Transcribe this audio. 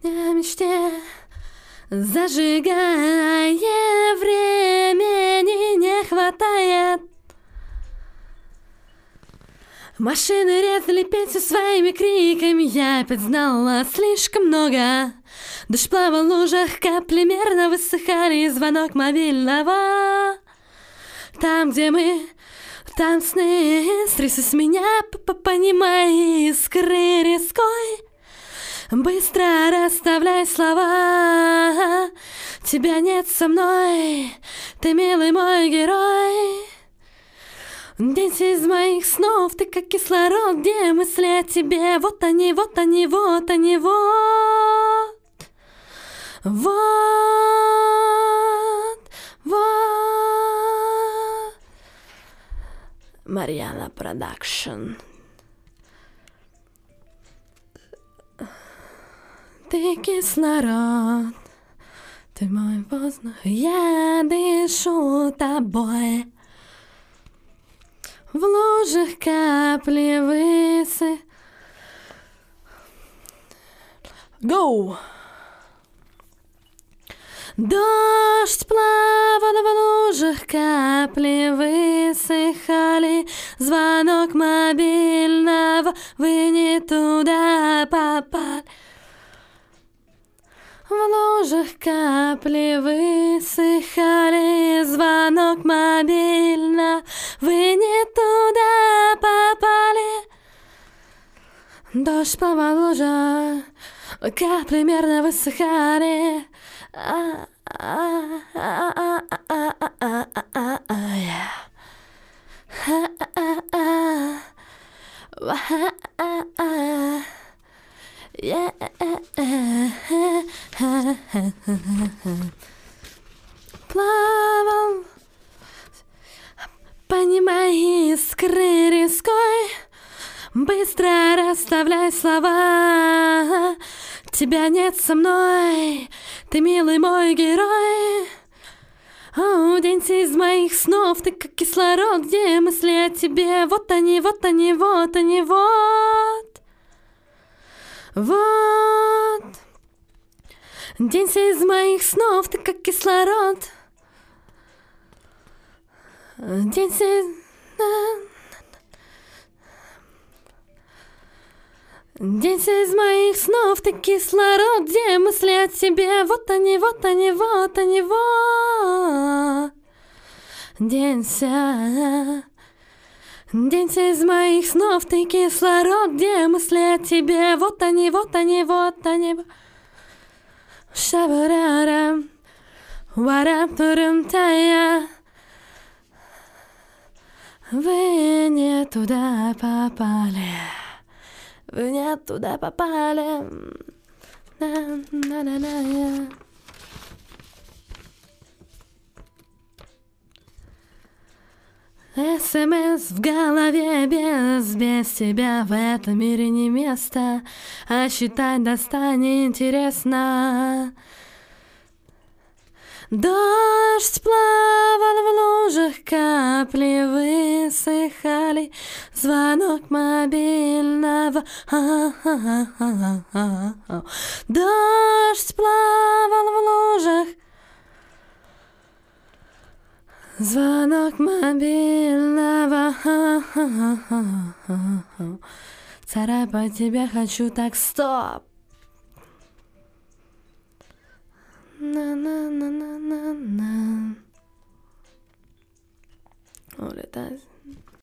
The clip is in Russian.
О мечте зажигая, времени не хватает. Машины резали песню своими криками, я опять знала слишком много. Дождь плавал в лужах, капли мерно высыхали, звонок мобильного. Там, где мы, там сны, стресы с меня, понимай, искры рискуй. Быстро расставляй слова, тебя нет со мной, ты милый мой герой. Дети из моих снов, ты как кислород, где мысли о тебе, вот они, вот они, вот они, вот. Вот, вот. Марьяна Продакшн. Ты кислород, ты мой воздух, я дышу тобой. В лужах капли высых. Go! Дождь плавал в лужах, капли высыхали. Звонок мобильного, вы не туда попали. В лужах капли высыхали, звонок мобильного, вы не туда попали. Дождь плавал в лужах, капли мерно высыхали. Плавал, понимай, искры рискуй. Быстро расставляй слова, тебя нет со мной, ты милый мой герой. О, денься из моих снов, ты как кислород, где мысли о тебе, вот они, вот они, вот они, вот. Вот. Денься из моих снов, ты как кислород. Денься из... Денься из моих снов, ты кислород, где мысли о тебе, вот они, вот они, вот они, вот. Денься. Денься из моих снов, ты кислород, где мысли о тебе, вот они, вот они, вот они. Шабарара, варапурумтая. Вы не туда попали. Вы не туда попали. На-на-на-на-на. СМС в голове без тебя в этом мире не место, а считать до ста неинтересно. Дождь плавал в лужах, капли высыхали, звонок мобильного. Дождь плавал в лужах, звонок мобильного. Царапать тебя хочу, так стоп. На-на-на-на-на-на. Улетай.